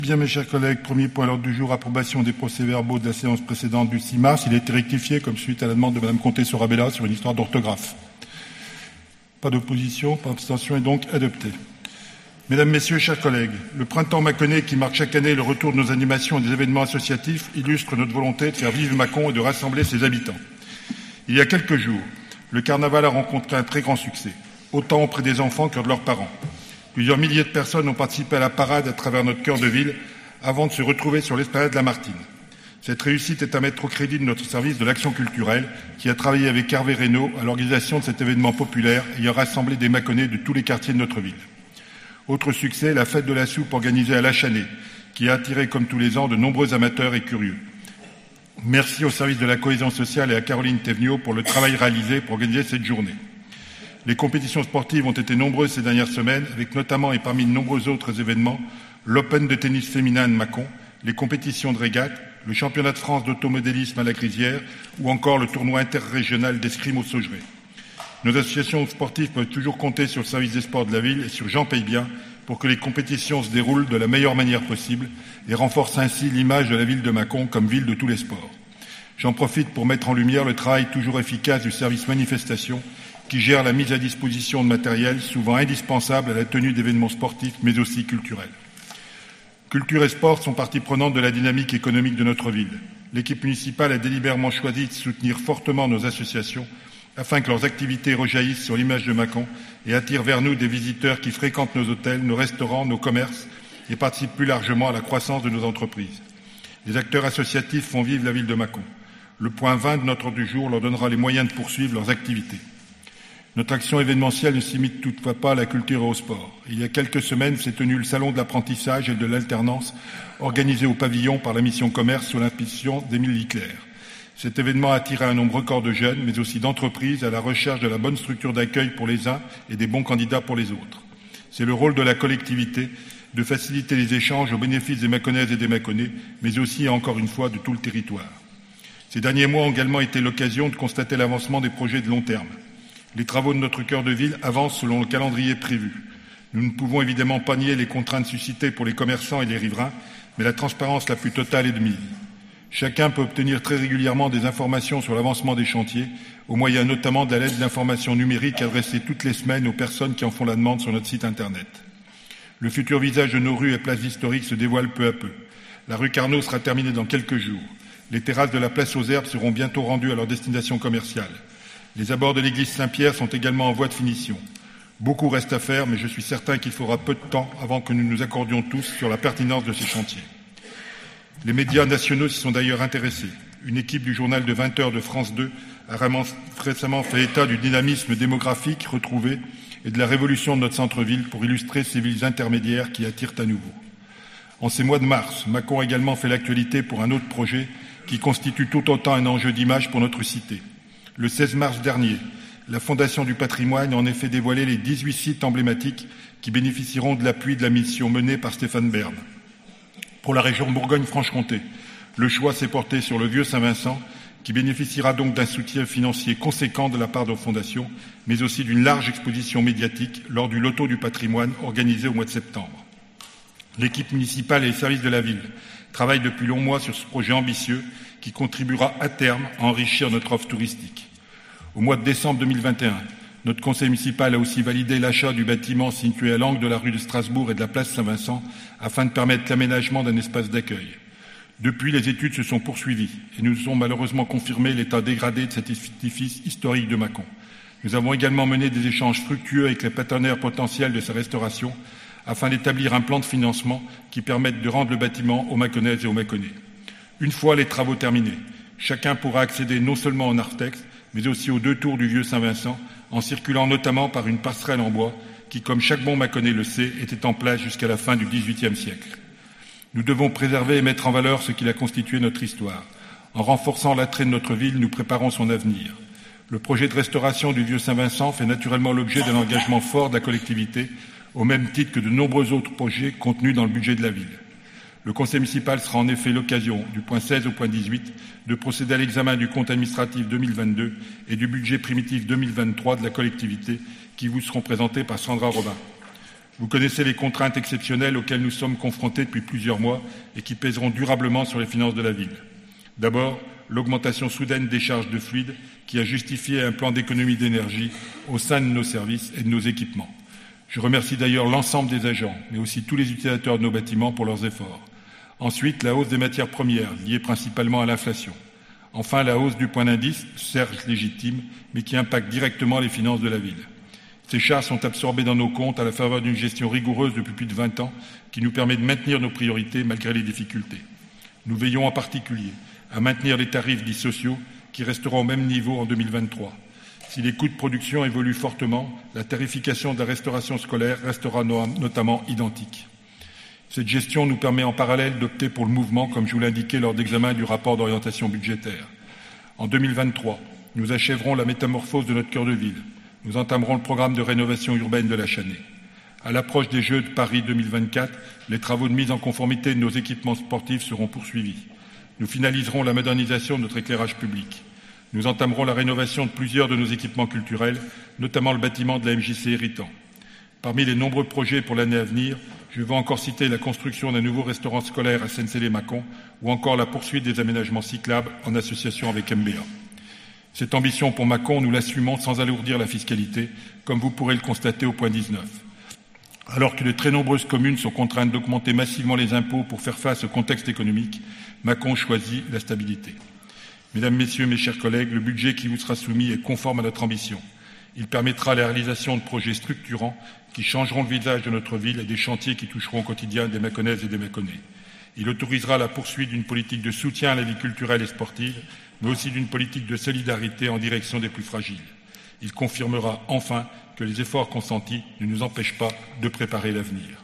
Bien, mes chers collègues, premier point à l'ordre du jour, approbation des procès-verbaux de la séance précédente du 6 mars. Il a été rectifié comme suite à la demande de Mme Comté-Sorabella sur une histoire d'orthographe. Pas d'opposition, pas d'abstention, est donc adopté. Mesdames, Messieurs, chers collègues, le printemps mâconnais qui marque chaque année le retour de nos animations et des événements associatifs illustre notre volonté de faire vivre Mâcon et de rassembler ses habitants. Il y a quelques jours, le carnaval a rencontré un très grand succès, autant auprès des enfants que de leurs parents. Plusieurs milliers de personnes ont participé à la parade à travers notre cœur de ville avant de se retrouver sur l'esplanade de la Martine. Cette réussite est à mettre au crédit de notre service de l'action culturelle qui a travaillé avec Hervé Reynaud à l'organisation de cet événement populaire ayant rassemblé des Mâconnais de tous les quartiers de notre ville. Autre succès, la fête de la soupe organisée à La Chanée, qui a attiré comme tous les ans de nombreux amateurs et curieux. Merci au service de la cohésion sociale et à Caroline Thévenot pour le travail réalisé pour organiser cette journée. Les compétitions sportives ont été nombreuses ces dernières semaines, avec notamment et parmi de nombreux autres événements, l'Open de tennis féminin de Mâcon, les compétitions de régate, le championnat de France d'automodélisme à la Grisière ou encore le tournoi interrégional d'escrime au Saugeret. Nos associations sportives peuvent toujours compter sur le service des sports de la ville et sur Jean Paye-Bien pour que les compétitions se déroulent de la meilleure manière possible et renforcent ainsi l'image de la ville de Mâcon comme ville de tous les sports. J'en profite pour mettre en lumière le travail toujours efficace du service manifestation qui gère la mise à disposition de matériel souvent indispensable à la tenue d'événements sportifs mais aussi culturels. Culture et sport sont partie prenante de la dynamique économique de notre ville. L'équipe municipale a délibérément choisi de soutenir fortement nos associations afin que leurs activités rejaillissent sur l'image de Mâcon et attirent vers nous des visiteurs qui fréquentent nos hôtels, nos restaurants, nos commerces et participent plus largement à la croissance de nos entreprises. Les acteurs associatifs font vivre la ville de Mâcon. Le point 20 de notre ordre du jour leur donnera les moyens de poursuivre leurs activités. Notre action événementielle ne s'imite toutefois pas à la culture et au sport. Il y a quelques semaines s'est tenu le salon de l'apprentissage et de l'alternance organisé au pavillon par la mission commerce sous l'impulsion d'Émile Leclerc. Cet événement a attiré un nombre record de jeunes, mais aussi d'entreprises à la recherche de la bonne structure d'accueil pour les uns et des bons candidats pour les autres. C'est le rôle de la collectivité de faciliter les échanges au bénéfice des Mâconnaises et des Mâconnais, mais aussi, encore une fois, de tout le territoire. Ces derniers mois ont également été l'occasion de constater l'avancement des projets de long terme. Les travaux de notre cœur de ville avancent selon le calendrier prévu. Nous ne pouvons évidemment pas nier les contraintes suscitées pour les commerçants et les riverains, mais la transparence la plus totale est de mise. Chacun peut obtenir très régulièrement des informations sur l'avancement des chantiers, au moyen notamment de la lettre d'information numérique adressée toutes les semaines aux personnes qui en font la demande sur notre site Internet. Le futur visage de nos rues et places historiques se dévoile peu à peu. La rue Carnot sera terminée dans quelques jours. Les terrasses de la place aux Herbes seront bientôt rendues à leur destination commerciale. Les abords de l'église Saint-Pierre sont également en voie de finition. Beaucoup reste à faire, mais je suis certain qu'il faudra peu de temps avant que nous nous accordions tous sur la pertinence de ces chantiers. Les médias nationaux s'y sont d'ailleurs intéressés. Une équipe du journal de 20 heures de France 2 a récemment fait état du dynamisme démographique retrouvé et de la révolution de notre centre-ville pour illustrer ces villes intermédiaires qui attirent à nouveau. En ces mois de mars, Mâcon a également fait l'actualité pour un autre projet qui constitue tout autant un enjeu d'image pour notre cité. Le 16 mars dernier, la Fondation du patrimoine a en effet dévoilé les 18 sites emblématiques qui bénéficieront de l'appui de la mission menée par Stéphane Bern. Pour la région Bourgogne-Franche-Comté, le choix s'est porté sur le vieux Saint-Vincent, qui bénéficiera donc d'un soutien financier conséquent de la part de la Fondation, mais aussi d'une large exposition médiatique lors du loto du patrimoine organisé au mois de septembre. L'équipe municipale et les services de la ville travaillent depuis longs mois sur ce projet ambitieux qui contribuera à terme à enrichir notre offre touristique. Au mois de décembre 2021, notre conseil municipal a aussi validé l'achat du bâtiment situé à l'angle de la rue de Strasbourg et de la place Saint-Vincent afin de permettre l'aménagement d'un espace d'accueil. Depuis, les études se sont poursuivies et nous ont malheureusement confirmé l'état dégradé de cet édifice historique de Mâcon. Nous avons également mené des échanges fructueux avec les partenaires potentiels de sa restauration afin d'établir un plan de financement qui permette de rendre le bâtiment aux Mâconnaises et aux Mâconnais. Une fois les travaux terminés, chacun pourra accéder non seulement au narthex, mais aussi aux deux tours du vieux Saint-Vincent, en circulant notamment par une passerelle en bois qui, comme chaque bon Mâconnais le sait, était en place jusqu'à la fin du XVIIIe siècle. Nous devons préserver et mettre en valeur ce qui a constitué notre histoire. En renforçant l'attrait de notre ville, nous préparons son avenir. Le projet de restauration du vieux Saint-Vincent fait naturellement l'objet d'un engagement fort de la collectivité, au même titre que de nombreux autres projets contenus dans le budget de la ville. Le conseil municipal sera en effet l'occasion, du point 16 au point 18, de procéder à l'examen du compte administratif 2022 et du budget primitif 2023 de la collectivité qui vous seront présentés par Sandra Robin. Vous connaissez les contraintes exceptionnelles auxquelles nous sommes confrontés depuis plusieurs mois et qui pèseront durablement sur les finances de la ville. D'abord, l'augmentation soudaine des charges de fluide qui a justifié un plan d'économie d'énergie au sein de nos services et de nos équipements. Je remercie d'ailleurs l'ensemble des agents, mais aussi tous les utilisateurs de nos bâtiments pour leurs efforts. Ensuite, la hausse des matières premières, liée principalement à l'inflation. Enfin, la hausse du point d'indice, certes légitime, mais qui impacte directement les finances de la ville. Ces charges sont absorbées dans nos comptes à la faveur d'une gestion rigoureuse depuis plus de 20 ans qui nous permet de maintenir nos priorités malgré les difficultés. Nous veillons en particulier à maintenir les tarifs dits sociaux qui resteront au même niveau en 2023. Si les coûts de production évoluent fortement, la tarification de la restauration scolaire restera notamment identique. Cette gestion nous permet en parallèle d'opter pour le mouvement, comme je vous l'indiquais lors d'examen du rapport d'orientation budgétaire. En 2023, nous achèverons la métamorphose de notre cœur de ville. Nous entamerons le programme de rénovation urbaine de la Chanée. À l'approche des Jeux de Paris 2024, les travaux de mise en conformité de nos équipements sportifs seront poursuivis. Nous finaliserons la modernisation de notre éclairage public. Nous entamerons la rénovation de plusieurs de nos équipements culturels, notamment le bâtiment de la MJC Héritant. Parmi les nombreux projets pour l'année à venir, je veux encore citer la construction d'un nouveau restaurant scolaire à Sennecey-les-Mâcon ou encore la poursuite des aménagements cyclables en association avec MBA. Cette ambition pour Mâcon, nous l'assumons sans alourdir la fiscalité, comme vous pourrez le constater au point 19. Alors que de très nombreuses communes sont contraintes d'augmenter massivement les impôts pour faire face au contexte économique, Mâcon choisit la stabilité. Mesdames, Messieurs, mes chers collègues, le budget qui vous sera soumis est conforme à notre ambition. Il permettra la réalisation de projets structurants qui changeront le visage de notre ville et des chantiers qui toucheront au quotidien des Mâconnaises et des Mâconnais. Il autorisera la poursuite d'une politique de soutien à la vie culturelle et sportive, mais aussi d'une politique de solidarité en direction des plus fragiles. Il confirmera enfin que les efforts consentis ne nous empêchent pas de préparer l'avenir.